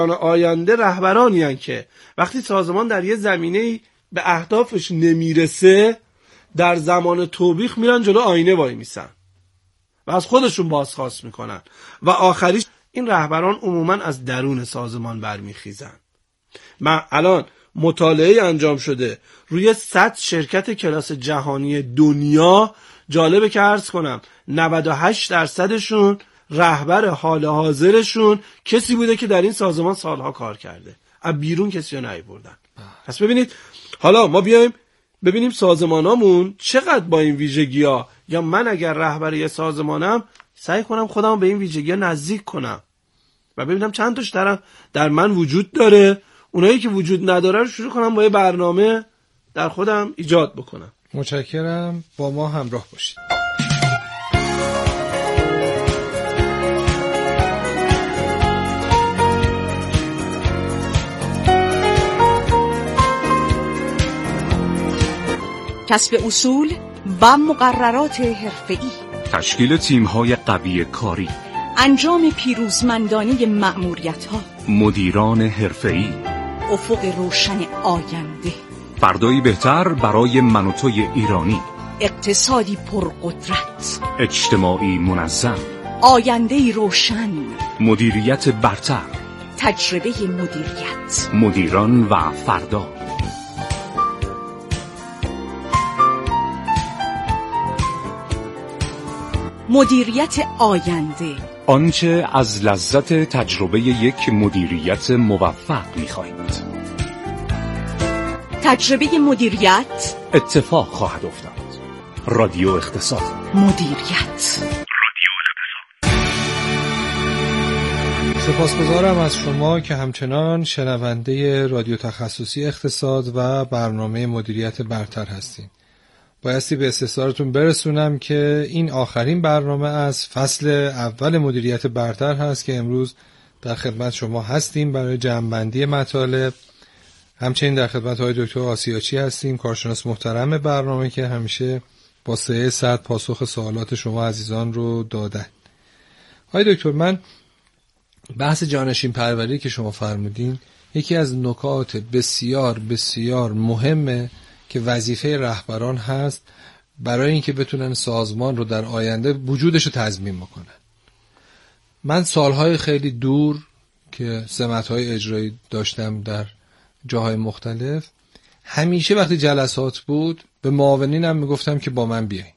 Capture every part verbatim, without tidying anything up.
آینده رهبرانی هستند که وقتی سازمان در یه زمینه‌ای به اهدافش نمیرسه در زمان توبیخ میرن جلو آینه وای میسن و از خودشون بازخواست میکنن و آخریش این رهبران عموما از درون سازمان برمیخیزن. من الان مطالعه انجام شده روی صد شرکت کلاس جهانی دنیا، جالبه که عرض کنم نود و هشت درصدشون رهبر حال حاضرشون کسی بوده که در این سازمان سالها کار کرده، از بیرون کسی رو نیاوردن. پس ببینید حالا ما بیایم ببینیم سازمانامون چقدر با این ویژگی‌ها، یا من اگر رهبر یه سازمانم سعی کنم خودم به این ویژگی‌ها نزدیک کنم و ببینم چند تاش در در من وجود داره، اونایی که وجود نداره رو شروع کنم با یه برنامه در خودم ایجاد بکنم. متشکرم، با ما همراه باشید. کسب اصول و مقررات حرفه‌ای، تشکیل تیم‌های قوی کاری، انجام پیروزمندانه مأموریت‌ها، مدیران حرفه‌ای، افق روشن آینده، فردایی بهتر برای من و توی ایرانی، اقتصادی پرقدرت، اجتماعی منظم، آینده‌ای روشن، مدیریت برتر، تجربه مدیریت، مدیران و فردا. مدیریت آینده، آنچه از لذت تجربه یک مدیریت موفق می‌خواهید. تجربه مدیریت اتفاق خواهد افتاد. رادیو اقتصاد. مدیریت. سپاسگزارم از شما که همچنان شنونده رادیو تخصصی اقتصاد و برنامه مدیریت برتر هستین. بایستی به استحضارتون برسونم که این آخرین برنامه از فصل اول مدیریت برتر هست که امروز در خدمت شما هستیم برای جمع‌بندی مطالب. همچنین در خدمت های دکتر آسیاچی هستیم، کارشناس محترم برنامه که همیشه با سه صد پاسخ سوالات شما عزیزان رو دادن. های دکتر، من بحث جانشین پروری که شما فرمودین یکی از نکات بسیار بسیار مهمه که وظیفه رهبران هست برای اینکه بتونن سازمان رو در آینده وجودش رو تضمین بکنن. من سالهای خیلی دور که سمت‌های اجرایی داشتم در جاهای مختلف، همیشه وقتی جلسات بود به معاونینم میگفتم که با من بیاین.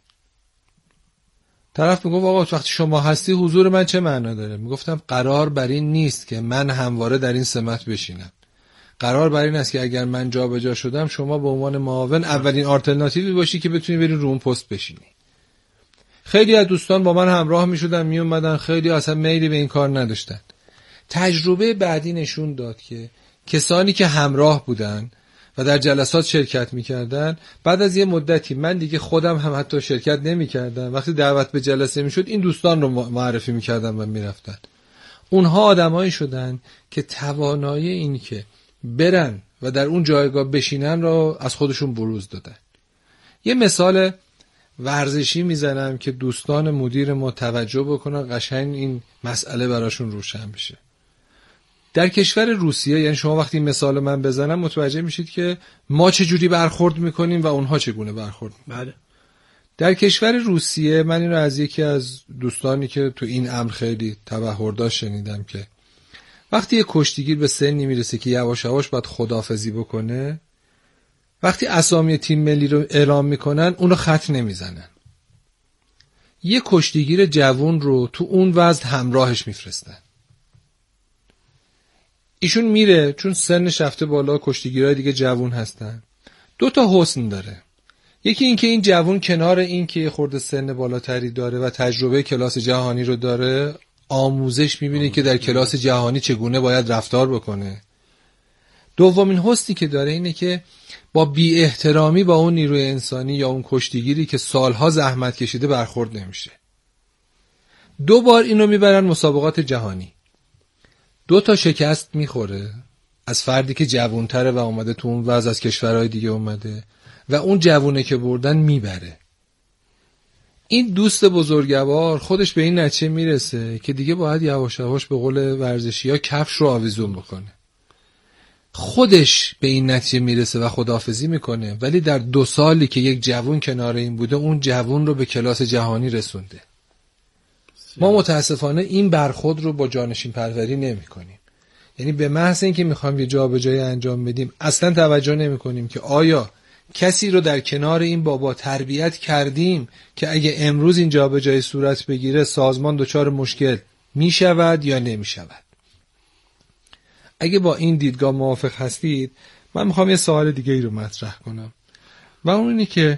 طرف میگفت آقا وقتی شما هستی حضور من چه معنا داره؟ میگفتم قرار بر این نیست که من همواره در این سمت بشینم. قرار بر این است که اگر من جابجا شدم شما به عنوان معاون اولین آلترناتیوی باشی که بتونی بری رو اون پست بشینی. خیلی از دوستان با من همراه میشدن می اومدن، خیلی اصلا میلی به این کار نداشتن. تجربه بعدی نشون داد که کسانی که همراه بودن و در جلسات شرکت میکردن، بعد از یه مدتی من دیگه خودم هم حتی شرکت نمیکردم، وقتی دعوت به جلسه میشد این دوستان رو معرفی میکردم و میرفتن. اونها آدمایی شدن که توانایی این که برن و در اون جایگاه بشینن رو از خودشون بروز دادن. یه مثال ورزشی میزنم که دوستان مدیر ما توجه بکنن، قشنگ این مسئله براشون روشن بشه. در کشور روسیه، یعنی شما وقتی این مثال من بزنم متوجه میشید که ما چه جوری برخورد میکنیم و اونها چگونه برخورد میکنن. بله. در کشور روسیه من این رو از یکی از دوستانی که تو این امر خیلی تبحر داشت شنیدم که وقتی یه کشتیگیر به سنی میرسه که یواش یواش باید خداحافظی بکنه، وقتی اسامی تیم ملی رو اعلام میکنن اونو خط نمیزنن. یه کشتیگیر جوان رو تو اون وضع همراهش میفرستن. ایشون میره، چون سنش رفته بالا، کشتیگیرای دیگه جوان هستن. دو تا حسن داره. یکی این که این جوان کنار این که خورده سن بالاتری داره و تجربه کلاس جهانی رو داره، آموزش میبینه که در کلاس جهانی چگونه باید رفتار بکنه. دومین حسنی که داره اینه که با بی احترامی با اون نیروی انسانی یا اون کشتیگیری که سالها زحمت کشیده برخورد نمیشه. دو بار اینو میبرن مسابقات جهانی. دو تا شکست میخوره از فردی که جوانتره و اومده تو اون وضع، از کشورهای دیگه اومده و اون جوونه که بردن میبره. این دوست بزرگوار خودش به این نتیجه میرسه که دیگه باید یواش یواش به قول ورزشی‌ها کفش رو آویزون بکنه. خودش به این نتیجه میرسه و خداحافظی میکنه، ولی در دو سالی که یک جوون کنار این بوده اون جوون رو به کلاس جهانی رسونده. ما متاسفانه این برخورد رو با جانشین پروری نمی کنیم. یعنی به محض اینکه میخوایم یه جابجایی انجام بدیم اصلا توجه نمی کنیم که آیا کسی رو در کنار این بابا تربیت کردیم که اگه امروز این جابجایی صورت بگیره سازمان دچار مشکل می شود یا نمی شود. اگه با این دیدگاه موافق هستید من میخوام یه سوال دیگه ای رو مطرح کنم و اون اینه که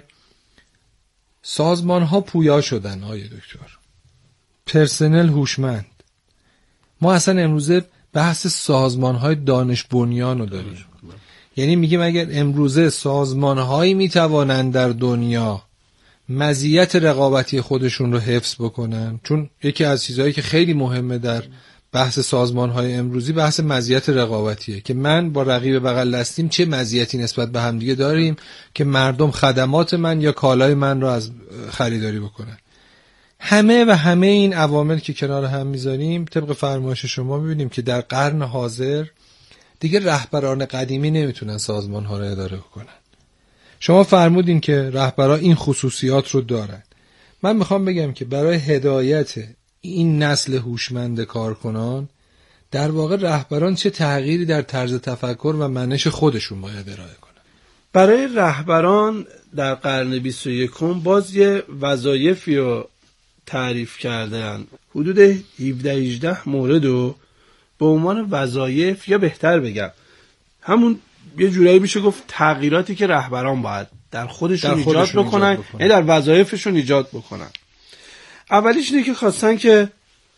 سازمان ها پویا شدن آقای دکتر، پرسنل هوشمند. ما اصلا امروزه بحث سازمان های دانش بنیان رو داریم. یعنی میگیم اگر امروزه سازمان هایی میتوانند در دنیا مزیت رقابتی خودشون رو حفظ بکنن، چون یکی از چیزهایی که خیلی مهمه در بحث سازمان های امروزی بحث مزیت رقابتیه که من با رقیب بغل دستیم چه مزیتی نسبت به همدیگه داریم که مردم خدمات من یا کالای من رو از خریداری بکنن. همه و همه این عوامل که کنار هم میذاریم طبق فرمایش شما میبینیم که در قرن حاضر دیگه رهبران قدیمی نمیتونن سازمان ها رو اداره کنن. شما فرمودین که رهبران این خصوصیات رو دارن. من میخوام بگم که برای هدایت این نسل هوشمند کارکنان در واقع رهبران چه تغییری در طرز تفکر و منش خودشون باید ارائه کنن؟ برای رهبران در قرن بیست و یکم باز یه وظایفی رو تعریف کردن، حدود هفده هجده مورد رو به عنوان وظایف، یا بهتر بگم همون یه جورایی میشه گفت تغییراتی که رهبران باید در خودشون, در خودشون ایجاد بکنن، یعنی در وظایفشون ایجاد بکنن. اولیش اینه که خواستن که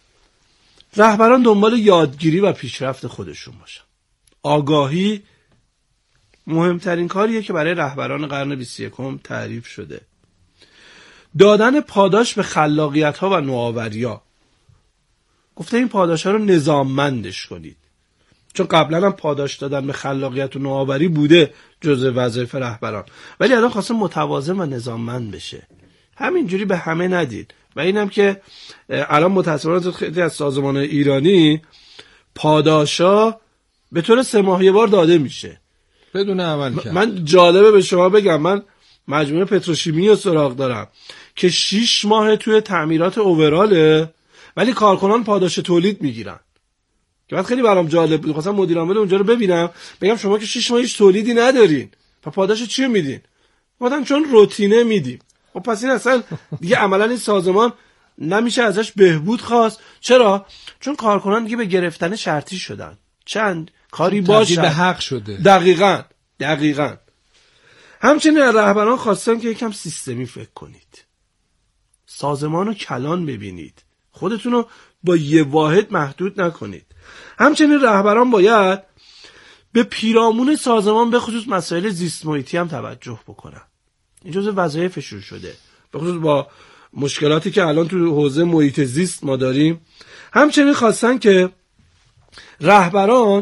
رهبران دنبال یادگیری و پیشرفت خودشون باشن. آگاهی مهمترین کاریه که برای رهبران قرن بیست و یکم تعریف شده. دادن پاداش به خلاقیت‌ها و نوآوری‌ها. گفته این پاداش‌ها رو نظاممندش کنید. چون قبلا هم پاداش دادن به خلاقیت و نوآوری بوده جزء وظایف رهبران، ولی الان خواسته متوازن و نظاممند بشه. همینجوری به همه ندید. و اینم که الان متأسفانه خیلی از سازمان‌های ایرانی پاداشا به طور سه ماه یه بار داده میشه بدون عمل کرد. من جالبه به شما بگم، من مجموعه پتروشیمی رو سراغ دارم که شیش ماه توی تعمیرات اووراله ولی کارکنان پاداش تولید میگیرن، که بعد خیلی برام جالب بود. خواستم مدیر عامل اونجا رو ببینم بگم شما که شیش ماه هیچ تولیدی ندارین و پاداش چی میدین؟ گفتن چون روتینه میدیم. خب پس این اصلا دیگه عملا این سازمان نمیشه ازش بهبود خواست. چرا؟ چون کارکنان دیگه به گرفتن شرطی شدن. چند کاری باشه به حق شده. دقیقاً دقیقاً. همچنین رهبران خواستن که یکم سیستمی فکر کنید، سازمان رو کلان ببینید، خودتون رو با یه واحد محدود نکنید. همچنین رهبران باید به پیرامون سازمان به خصوص مسائل زیست محیطی هم توجه بکنن. این جزء وظایفشون شده، به خصوص با مشکلاتی که الان تو حوزه محیط زیست ما داریم. همچنین خواستن که رهبران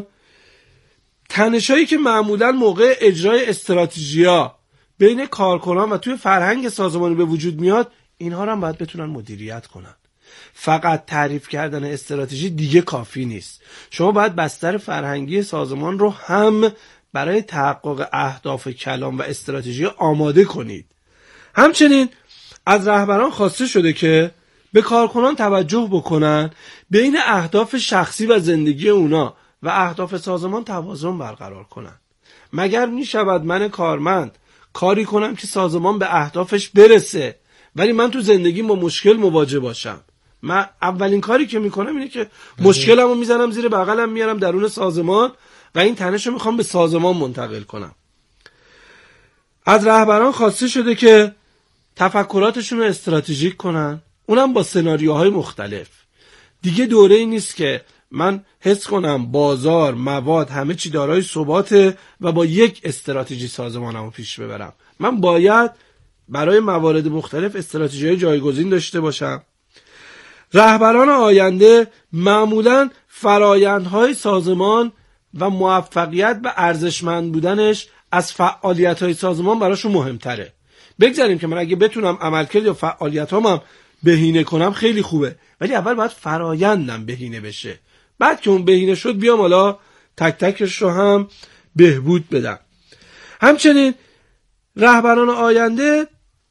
تنشایی که معمولا موقع اجرای استراتژی‌ها بین کارکنان و توی فرهنگ سازمانی به وجود میاد، اینها رو هم باید بتونن مدیریت کنن. فقط تعریف کردن استراتژی دیگه کافی نیست. شما باید بستر فرهنگی سازمان رو هم برای تحقق اهداف کلان و استراتژی آماده کنید. همچنین از رهبران خواسته شده که به کارکنان توجه بکنن، بین اهداف شخصی و زندگی اونا و اهداف سازمان توازن برقرار کنن. مگر می شود من کارمند کاری کنم که سازمان به اهدافش برسه ولی من تو زندگیم با مشکل مواجه باشم؟ من اولین کاری که میکنم اینه که مشکلمو میزنم زیر بغلم میارم درون سازمان و این تنشو میخوام به سازمان منتقل کنم. از رهبران خواسته شده که تفکراتشون رو استراتژیک کنن، اونم با سناریوهای مختلف. دیگه دوره ای نیست که من حس کنم بازار، مواد، همه چی دارای ثباته و با یک استراتژی سازمانمو پیش ببرم. من باید برای موارد مختلف استراتژی‌های جایگزین داشته باشم. رهبران آینده معمولاً فرایندهای سازمان و موفقیت و ارزشمند بودنش از فعالیت‌های سازمان براشون مهمتره. بگذاریم که من اگه بتونم عملکرد یا فعالیتامم بهینه کنم خیلی خوبه، ولی اول باید فرایندم بهینه بشه. بعد که اون بهینه شد بیام حالا تک تکش رو هم بهبود بدم. همچنین رهبران آینده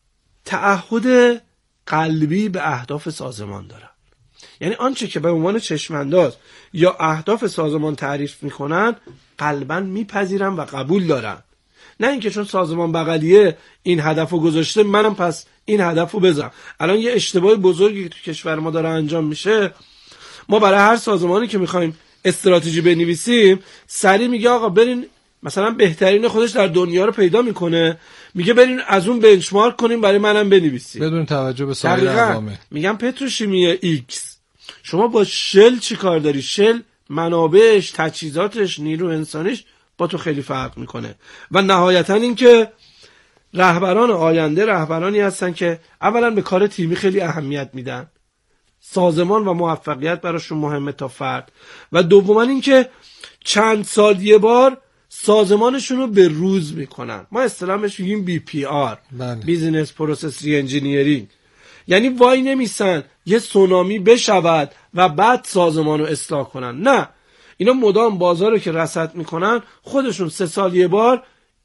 تعهد قلبی به اهداف سازمان دارن. یعنی آنچه که به عنوان چشمانداز یا اهداف سازمان تعریف میکنن قلباً میپذیرن و قبول دارن، نه اینکه چون سازمان بغلیه این هدفو گذاشته منم پس این هدفو بزنم. الان یه اشتباه بزرگی تو کشور ما داره انجام میشه. ما برای هر سازمانی که میخوایم استراتژی بنویسیم سریع میگه آقا برین مثلا بهترین خودش در دنیا رو پیدا میکنه، میگه برین از اون بنچمارک کنیم برای منم بنویسیم بدون توجه به سایر عوامل. میگم پتروشیمی ایکس شما با شل چی کار داری؟ شل منابعش، تجهیزاتش، نیرو انسانیش با تو خیلی فرق میکنه. و نهایتا این که رهبران آینده رهبرانی هستن که اولا به کار تیمی خیلی اهمیت میدن، سازمان و موفقیت براشون مهمه تا فرد، و دوما این که چند سال یه بار سازمانشون رو به روز میکنن. ما اصطلاحش میگیم بی پی آر، بیزینس پروسس ری انجینیرینگ. یعنی وای نمیسن یه سونامی بشود و بعد سازمان رو اصلاح کنن، نه، اینا مدام بازار رو که رصد میکنن خودشون سه سال یه بار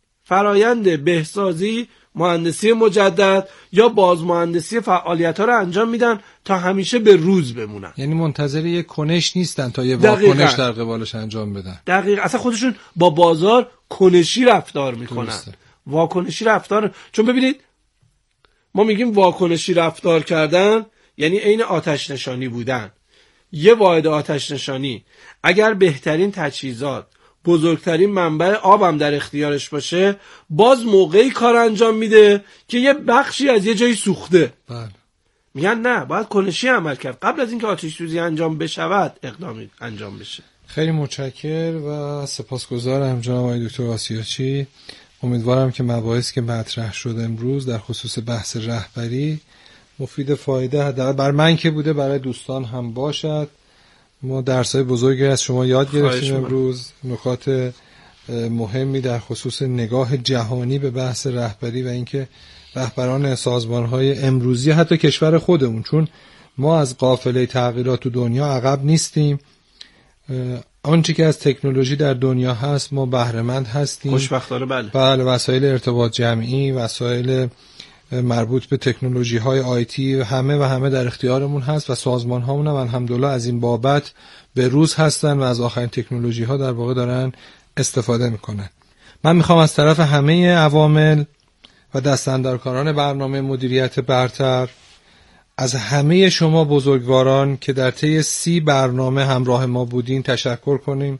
فرایند بهسازی، مهندسی مجدد یا بازمهندسی فعالیت ها رو انجام میدن تا همیشه به روز بمونن. یعنی منتظر یه کنش نیستن تا یه واکنش در قبالش انجام بدن. دقیقاً. اصلا خودشون با بازار کنشی رفتار میکنن، واکنشی رفتار. چون ببینید ما میگیم واکنشی رفتار کردن یعنی عین آتش نشانی بودن. یه واحد آتش نشانی اگر بهترین تجهیزات، بزرگترین منبع آبم در اختیارش باشه، باز موقعی کار انجام میده که یه بخشی از یه جایی سوخته. بله. میگن نه، باید کنشی عمل کرد، قبل از اینکه آتش سوزی انجام بشود اقدامی انجام بشه. خیلی متشکرم و سپاسگزارم جناب آقای دکتر آسیاچی. امیدوارم که مباحثی که مطرح شد امروز در خصوص بحث رهبری مفید فایده حداقل بر من که بوده برای دوستان هم باشد. ما درس‌های بزرگی از شما یاد گرفتیم امروز، نکات مهمی در خصوص نگاه جهانی به بحث رهبری و اینکه رهبران سازمان‌های امروزی حتی کشور خودمون، چون ما از قافله تغییرات تو دنیا عقب نیستیم، آنچه که از تکنولوژی در دنیا هست ما بهره مند هستیم. خوشبختانه بله. بله، وسایل ارتباط جمعی، وسایل مربوط به تکنولوژی های آیتی همه و همه در اختیارمون هست و سازمان هامون هم الحمدلله از این بابت به روز هستن و از آخرین تکنولوژی ها در واقع دارن استفاده میکنن. من میخوام از طرف همه عوامل و دستاندرکاران برنامه مدیریت برتر، از همه شما بزرگواران که در طی سی برنامه همراه ما بودین تشکر کنیم.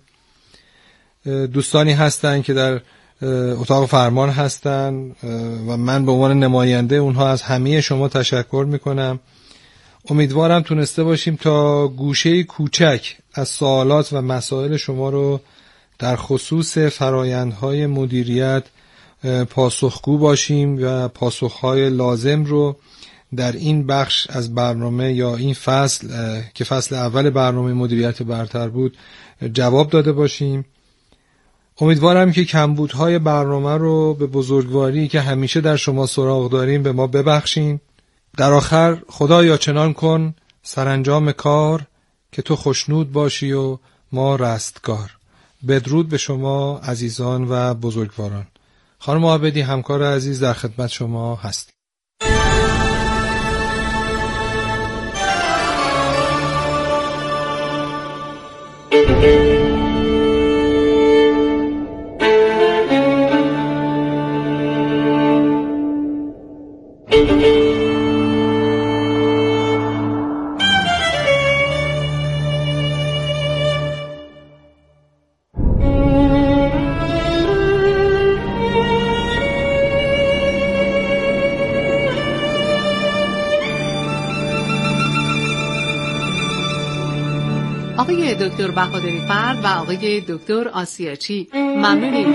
دوستانی هستن که در اتاق فرمان هستن و من به عنوان نماینده اونها از همه شما تشکر میکنم. امیدوارم تونسته باشیم تا گوشه کوچک از سوالات و مسائل شما رو در خصوص فرایندهای مدیریت پاسخگو باشیم و پاسخهای لازم رو در این بخش از برنامه یا این فصل که فصل اول برنامه مدیریت برتر بود جواب داده باشیم. امیدوارم که کمبودهای برنامه رو به بزرگواری که همیشه در شما سراغ داریم به ما ببخشین. در آخر خدایا چنان کن سرانجام کار که تو خوشنود باشی و ما رستگار. بدرود به شما عزیزان و بزرگواران. خانم عابدی همکار عزیز در خدمت شما هست. آقای دکتر بهادری فرد و آقای دکتر آسیاچی ممنونیم.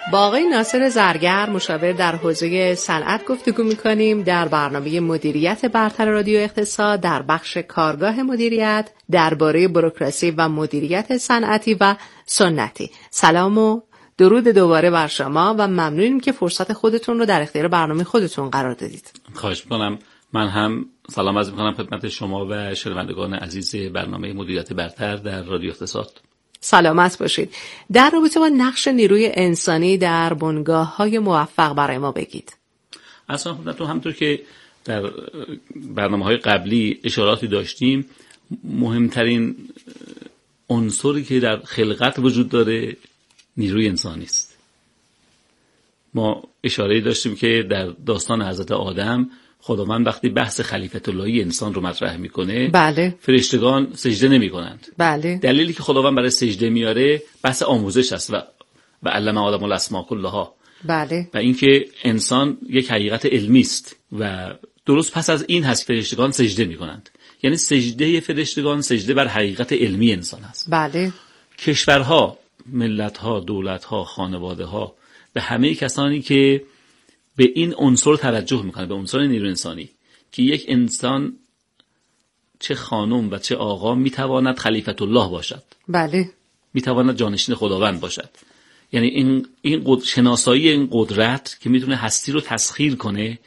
با آقای ناصر زرگر مشاور در حوزه صنعت گفتگو می‌کنیم در برنامه مدیریت برتر رادیو اقتصاد در بخش کارگاه مدیریت درباره بوروکراسی و مدیریت صنعتی و سنتی. سلام و درود دوباره بر شما و ممنونیم که فرصت خودتون رو در اختیار برنامه خودتون قرار دادید. خواهش می‌کنم. من هم سلام عرض می‌کنم خدمت شما و شنوندگان عزیز برنامه مدیریت برتر در رادیو اقتصاد. سلامت باشید. در رابطه با نقش نیروی انسانی در بنگاه‌های موفق برای ما بگید. اصلا خدمتتون همونطور که در برنامه‌های قبلی اشاراتی داشتیم، مهمترین عنصری که در خلقت وجود داره نیروی انسانی است. ما اشاره داشتیم که در داستان حضرت آدم خداوند وقتی بحث خلیفت اللهی انسان رو مطرح میکنه، بله، فرشتگان سجده نمی کنند. بله. دلیلی که خداوند برای سجده میاره بحث آموزش است و و علم آدم الاسماء کلها. بله. و اینکه انسان یک حقیقت علمی است و درست پس از این هست فرشتگان سجده میکنند. یعنی سجده فرشتگان سجده بر حقیقت علمی انسان است. بله. کشورها، ملت‌ها، دولت‌ها، خانواده‌ها و همه کسانی که به این عنصر توجه میکنه، به عنصر نیروی انسانی، که یک انسان چه خانم و چه آقا میتواند خلیفت الله باشد، بله، میتواند جانشین خداوند باشد. یعنی این این قد... شناسایی این قدرت که میتونه هستی رو تسخیر کنه،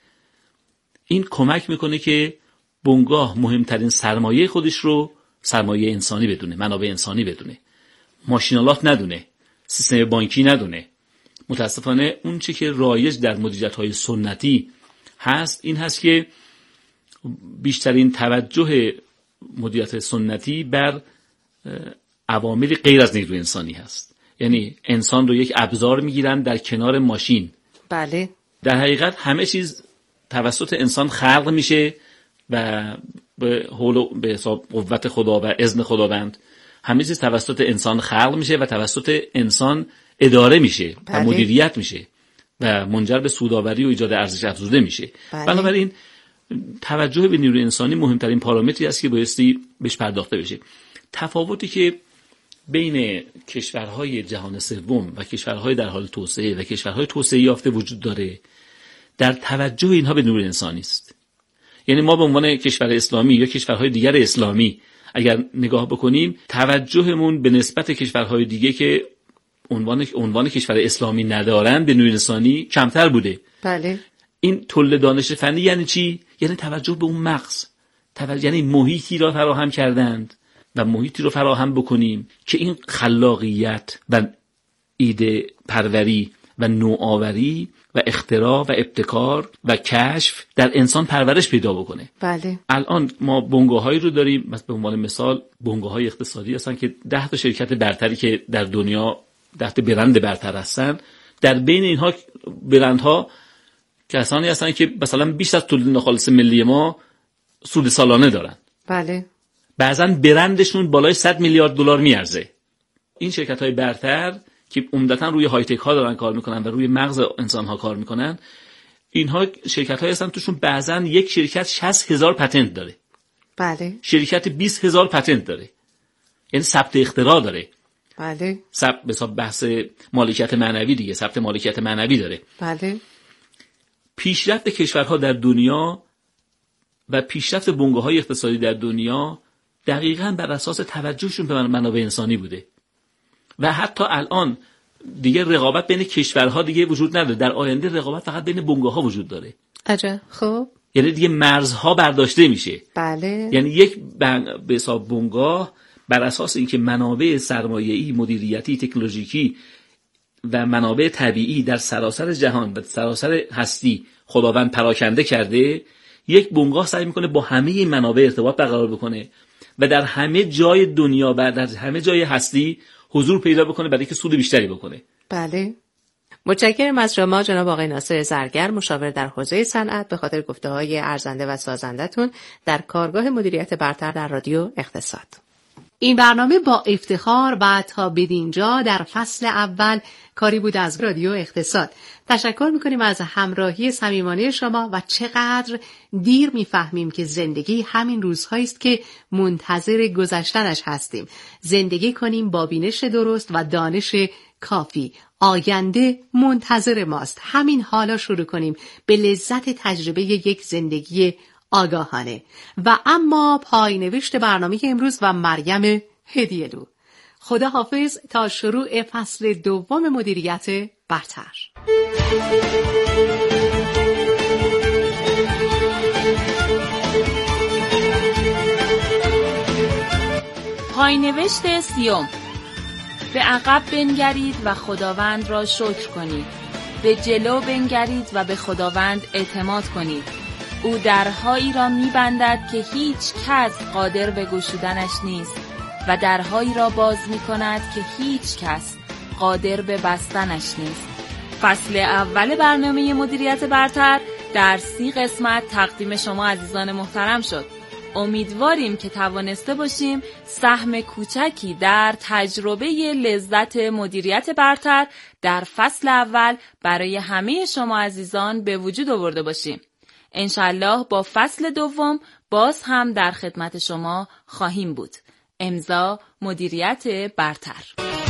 این کمک میکنه که بنگاه مهمترین سرمایه خودش رو سرمایه انسانی بدونه، منابع انسانی بدونه، ماشینالات ندونه، سیستم بانکی ندونه. متاسفانه اون چی که رایج در مدیریت‌های سنتی هست این هست که بیشترین توجه مدیریت سنتی بر عوامل غیر از نیروی انسانی هست. یعنی انسان رو یک ابزار میگیرن در کنار ماشین. بله. در حقیقت همه چیز توسط انسان خلق میشه و به حول و به حساب قوت خدا و اذن خداوند همه چیز توسط انسان خلق میشه و توسط انسان اداره میشه. بله. و مدیریت میشه و منجر به سودآوری و ایجاد ارزش افزوده میشه. بله. بنابراین توجه به نیروی انسانی مهمترین پارامتری است که بایستی بهش پرداخته بشه. تفاوتی که بین کشورهای جهان سوم و کشورهای در حال توسعه و کشورهای توسعه یافته وجود داره در توجه اینها به نیروی انسانی است. یعنی ما به عنوان کشور اسلامی یا کشورهای دیگر اسلامی اگر نگاه بکنیم، توجهمون به نسبت کشورهای دیگه که عنوان عنوان کشور اسلامی ندارن به نیروی انسانی کمتر بوده. بله. این تولید دانش فنی یعنی چی؟ یعنی توجه به اون مغز، توجه یعنی محیطی را فراهم کردند و محیطی رو فراهم بکنیم که این خلاقیت و ایده پروری و نوآوری و اختراع و ابتکار و کشف در انسان پرورش پیدا بکنه. بله. الان ما بنگاهایی رو داریم، مثلا به عنوان مثال بنگاه‌های اقتصادی هستن که ده تا شرکت برتری که در دنیا ده تا برند برتر هستن، در بین اینها برندها کسانی هستن که مثلا بیش از تولید ناخالص ملی ما سود سالانه دارن. بله. بعضا برندشون بالای صد میلیارد دلار میارزه. این شرکت‌های برتر که عمدتاً روی های تک ها دارن کار میکنن و روی مغز انسان ها کار میکنن، اینها شرکت‌هایی هستن توشون بعضا یک شرکت شصت هزار پتنت داره. بله. شرکت بیست هزار پتنت داره. یعنی ثبت اختراع داره. بله. ثبت به حساب بحث مالکیت معنوی دیگه، ثبت مالکیت معنوی داره. بله. پیشرفت کشورها در دنیا و پیشرفت بنگاه‌های اقتصادی در دنیا دقیقاً بر اساس توجهشون به منابع انسانی بوده. و حتی الان دیگه رقابت بین کشورها دیگه وجود نداره. در آینده رقابت فقط بین بنگاه‌ها وجود داره. عجب. خب یعنی دیگه مرزها برداشته میشه. بله. یعنی یک به حساب بنگاه بر اساس اینکه منابع سرمایه‌ای، مدیریتی، تکنولوژیکی و منابع طبیعی در سراسر جهان و سراسر هستی خداوند پراکنده کرده، یک بنگاه سعی میکنه با همه این منابع ارتباط برقرار بکنه و در همه جای دنیا و در همه جای هستی حضور پیدا بکنه برای اینکه سود بیشتری بکنه. بله. متشکرم از شما جناب آقای ناصر زرگر، مشاور در حوزه صنعت، به خاطر گفته‌های ارزنده و سازنده‌تون در کارگاه مدیریت برتر در رادیو اقتصاد. این برنامه با افتخار و تا بدینجا در فصل اول کاری بود از رادیو اقتصاد. تشکر میکنیم از همراهی صمیمانه شما و چقدر دیر میفهمیم که زندگی همین روزهایی است که منتظر گذشتنش هستیم. زندگی کنیم با بینش درست و دانش کافی. آینده منتظر ماست. همین حالا شروع کنیم به لذت تجربه یک زندگی آگاهانه. و اما پایان‌نوشت برنامه امروز و مریم هدیه‌لو. خدا حافظ تا شروع فصل دوم مدیریت برتر. پایان‌نوشت سیوم. به عقب بنگرید و خداوند را شکر کنید. به جلو بنگرید و به خداوند اعتماد کنید. او درهایی را می‌بندد که هیچ کس قادر به گشودنش نیست و درهایی را باز می‌کند که هیچ کس قادر به بستنش نیست. فصل اول برنامه مدیریت برتر در سی قسمت تقدیم شما عزیزان محترم شد. امیدواریم که توانسته باشیم سهم کوچکی در تجربه لذت مدیریت برتر در فصل اول برای همه شما عزیزان به وجود آورده باشیم. انشالله با فصل دوم باز هم در خدمت شما خواهیم بود. امضا مدیریت برتر.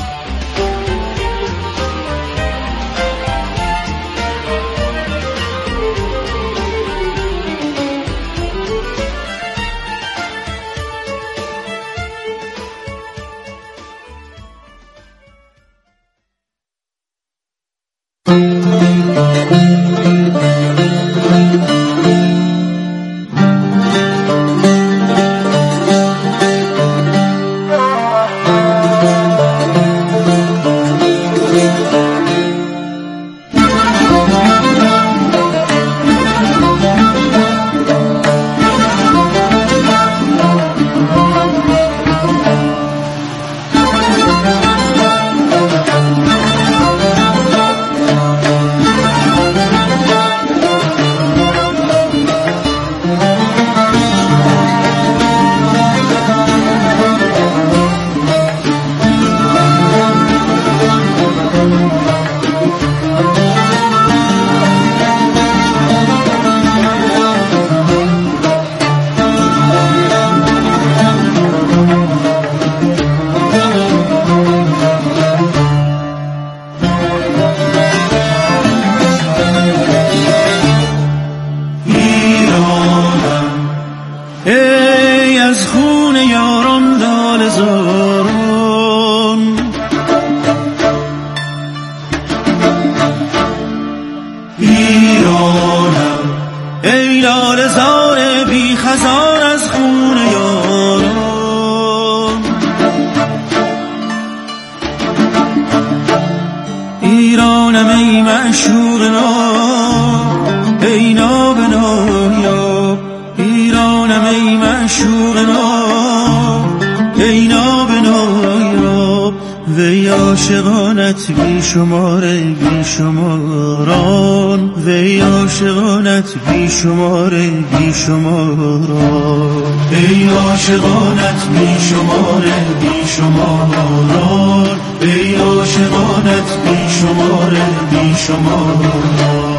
عاشقانت بی شماره بی شماران وی عاشقانت بی شماره بی شماران ای عاشقانت بی شماره بی شماران ای عاشقانت بی شماره بی شماران.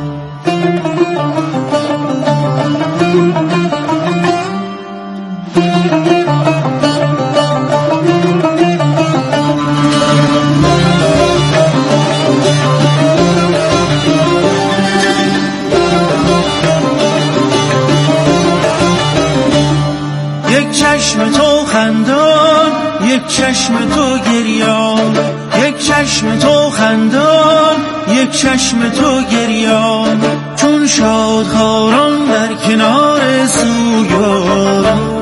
چشم تو خندان یک چشم تو گریان یک چشم تو خندان یک چشم تو گریان چون شادخواران در کنار سویان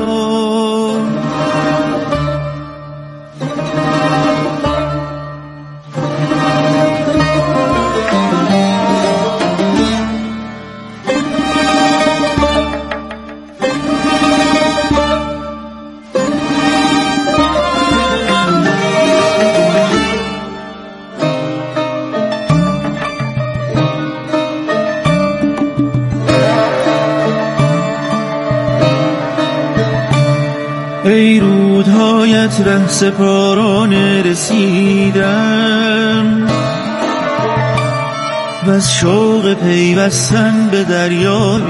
ای رودهایت ره سپارانه رسیدم و از شوق پیوستن به دریا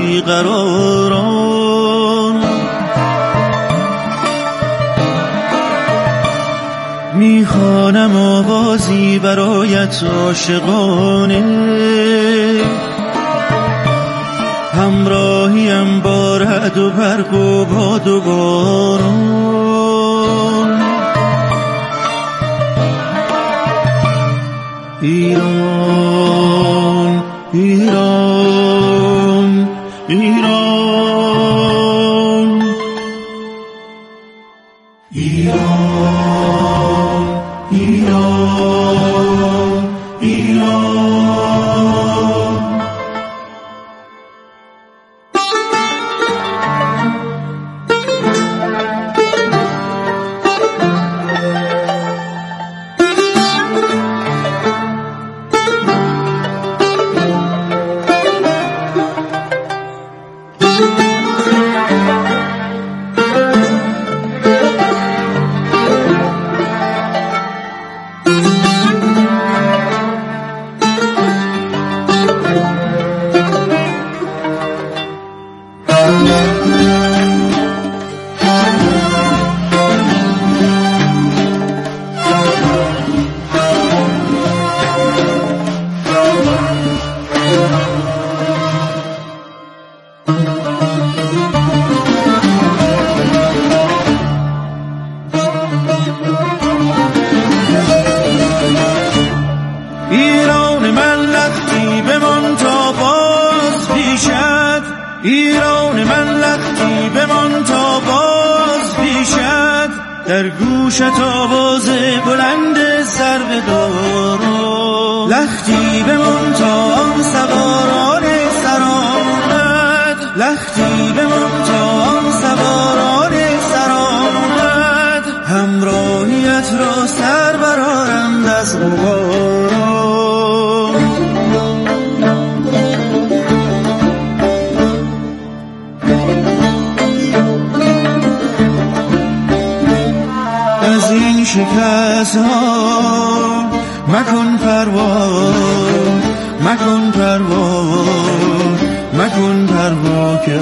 بیقراران میخوانم آوازی برایت عاشقانه، همراهیم با رعد و برق و باد و باران. ایران ایران ایران ایران ایران ایران. ایران من لختی بمان تا باز پیشت، ایران من لختی بمان تا باز پیشت، در گوشت آواز بلند ضربه دارم. لختی بمان تا آن سواران سرآمد، لختی بمان تا آن سواران سرآمد، همراهیت را سر برآرند از غبارم. از این شکست ها مکن پروا، مکن پروا، مکن پروا که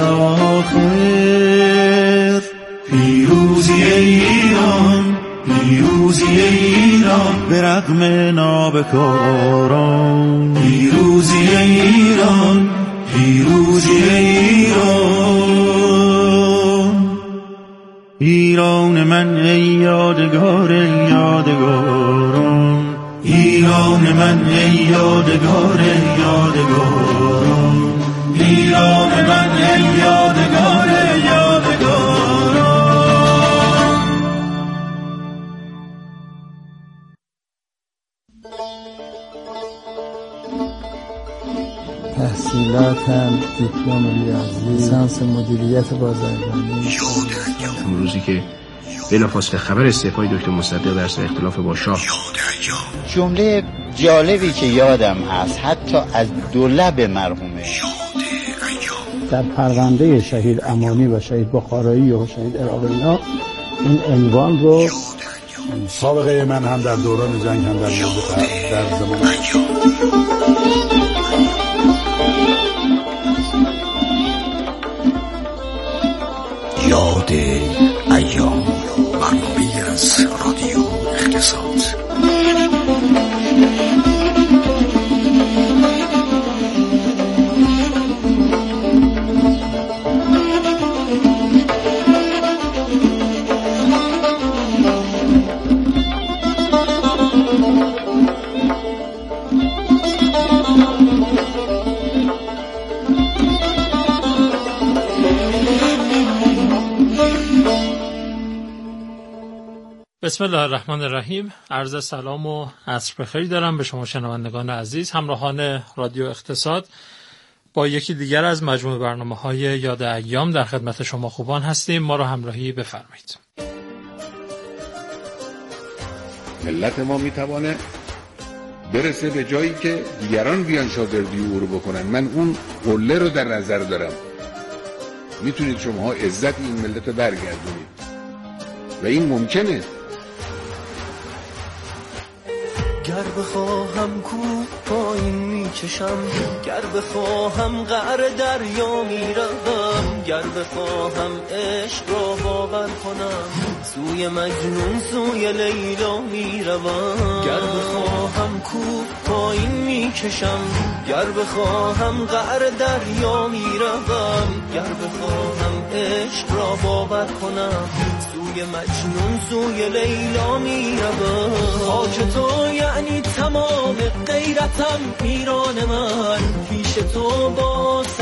آخر پیروزی ایران، پیروزی ایران به رغم نابکاران. پیروزی ایران، پیروزی ایران. ایران من ای یادگار ای یادگاران، ایران من ای یادگار ای یادگاران، ایران من ای یادگار ای یادگاران. تحصیلاتم دیپلم ریاضی، لیسانس مدیریت بازرگانی. اون روزی که بلافاصله خبر استعفای دکتر مصدق در سر اختلاف با شاه. جمله جالبی که یادم هست حتی از دو لب مرحومه، در پرونده شهید امانی و شهید بخارایی و شهید عراقی اینا این عنوان رو سابقه من هم در دوران جنگ هم در موضوع در زمان یاد ایام، برنامه‌ای از رادیو اقتصاد. بسم الله الرحمن الرحیم. عرض سلام و عصر بخیر دارم به شما شنوندگان عزیز، همراهان رادیو اقتصاد. با یکی دیگر از مجموعه برنامه‌های یاد ایام در خدمت شما خوبان هستیم. ما را همراهی بفرمایید. ملت ما میتوانه برسه به جایی که دیگران بیان شاگردی او رو بکنن. من اون قله رو در نظر دارم. میتونید شماها عزت این ملت رو برگردونید و این ممکنه. گر بخواهم کو پایین میکشم، گر بخواهم قعر دریا میروم، گر بخواهم عشق را باور کنم سوی مجنون سوی لیلا میروم، گر بخواهم کو پایین میکشم، گر بخواهم قعر دریا میروم، گر بخواهم عشق را باور کنم سوی مجنون سوی لیلا میروم. خاک تو یعنی تمام غیرتم، میران من پیش تو با